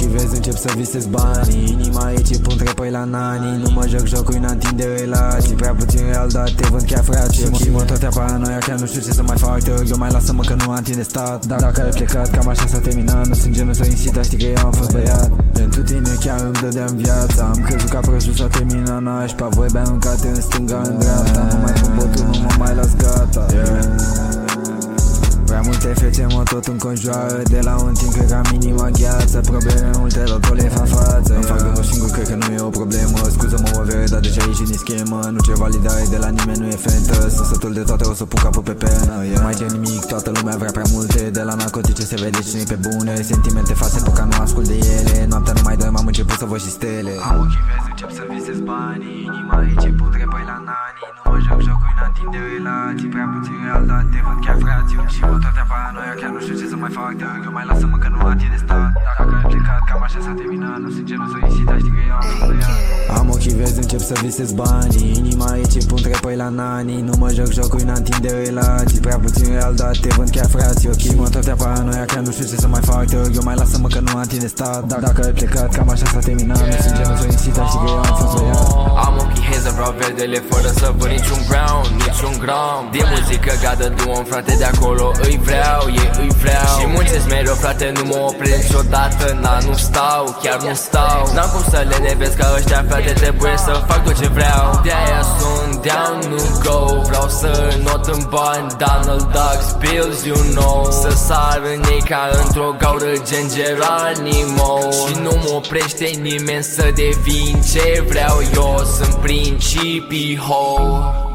ochii vezi încep să visez banii. Inima e ce pun trepăi la nani. Nu mă joc jocul, n-întinde relații. Prea puțin real, dar te vând chiar frații. Ochii mă toate paranoia, chiar nu știu ce să mai fac. Te rog eu, mai lasă-mă că nu am tine stat. Dar dacă ai plecat, cam așa s-a terminat. Nu sunt genul să insita, știi că eu am fost băiat. Pentru tine chiar îmi dădeam viața. Am crezut că prostul s-a terminat nașpa. Voi bea aruncate în stânga, în dreapta. Nu mai pun botul, nu mă mai las gata. Prea multe fețe mă tot înconjoară. De la un timp cred că am inima gheață. Probleme multe, tot le fac față. Îmi fac gândul singur, cred că nu e o problemă. Scuză-mă o vere, dar deja ieși din schemă. Nu cer validare de la nimeni, nu e fentă. Sunt sătul de toate, o să pun capul pe penă. Nu mai cer nimic, toată lumea vrea prea multe. De la narcotice se vede cine pe bune. Sentimente false, poca nu ascult de ele. Noaptea nu mai dă, m-am început să văd și stele. Am ochii vezi, încep să visez banii. Inima e ce pun trepăi la nani. Nu mă joc jocul, n-întinde relații. Prea puțin real, dar te văd chiar frații. Și mă toate paranoia, chiar nu știu ce să mai fac. Te rog eu, mai lasă-mă că nu am tine stat. Dacă ai plecat, cam așa s-a terminat. Nu sunt genul să insita, știi că eu am fost băiat. Am ochii vezi, încep să visez banii. Inima e ce pun trepăi la nani. Nu mă joc jocul, n-întinde relații. Prea puțin real, dar te vând chiar frații. Ochii mă toate paranoia, chiar nu știu ce să mai fac. Te rog eu, mai lasă-mă că nu am tine stat. Dacă ai plecat, cam așa s-a terminat. Nu sunt genul să insita, știi că eu am fost băiat. Am ochii haze, vreau verdele fără să văd niciun brown, niciun gram. De muzică gadă duon, frate, de acolo îi vreau, îi vreau. Și muncesc mereu, frate, nu mă opresc niciodată. Na, nu stau, chiar nu stau. N-am cum să le nevesc ca ăștia, frate, trebuie să fac tot ce vreau. De-aia sunt down, nu go. Vreau să not în bani, Donald Duck spills, you know. Să sar în ei ca într-o gaură gen Geronimo. Și nu mă oprește nimeni să devin ce vreau eu. Sunt principii, ho.